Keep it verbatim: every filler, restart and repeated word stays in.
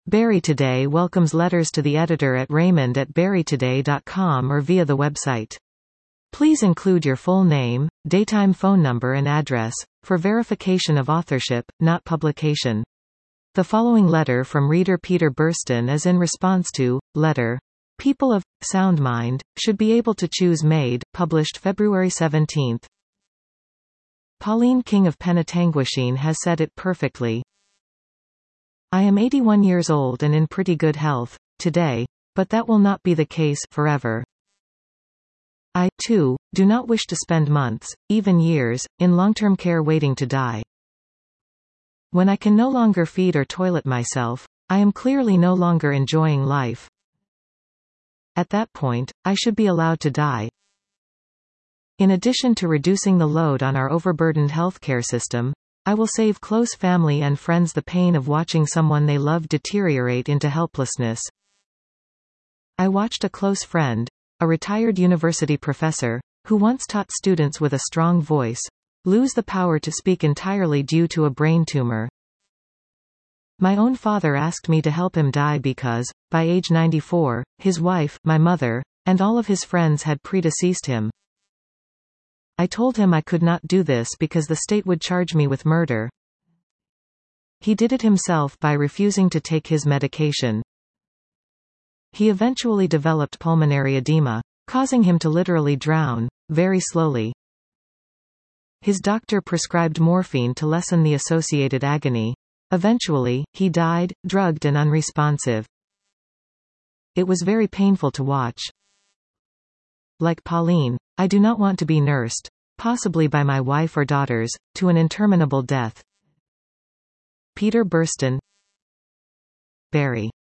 Barry Today welcomes letters to the editor at raymond at barry today dot com or via the website. Please include your full name, daytime phone number and address, for verification of authorship, not publication. The following letter from reader Peter Burston is in response to, letter. People of, sound mind, should be able to choose made, published February seventeenth. Pauline King of Penetanguishene has said it perfectly. I am eighty-one years old and in pretty good health, today, but that will not be the case forever. I, too, do not wish to spend months, even years, in long-term care waiting to die. When I can no longer feed or toilet myself, I am clearly no longer enjoying life. At that point, I should be allowed to die. In addition to reducing the load on our overburdened healthcare system, I will save close family and friends the pain of watching someone they love deteriorate into helplessness. I watched a close friend, a retired university professor, who once taught students with a strong voice, lose the power to speak entirely due to a brain tumor. My own father asked me to help him die because, by age ninety-four, his wife, my mother, and all of his friends had predeceased him. I told him I could not do this because the state would charge me with murder. He did it himself by refusing to take his medication. He eventually developed pulmonary edema, causing him to literally drown, very slowly. His doctor prescribed morphine to lessen the associated agony. Eventually, he died, drugged and unresponsive. It was very painful to watch. Like Pauline, I do not want to be nursed, possibly by my wife or daughters, to an interminable death. Peter Burston. Barry.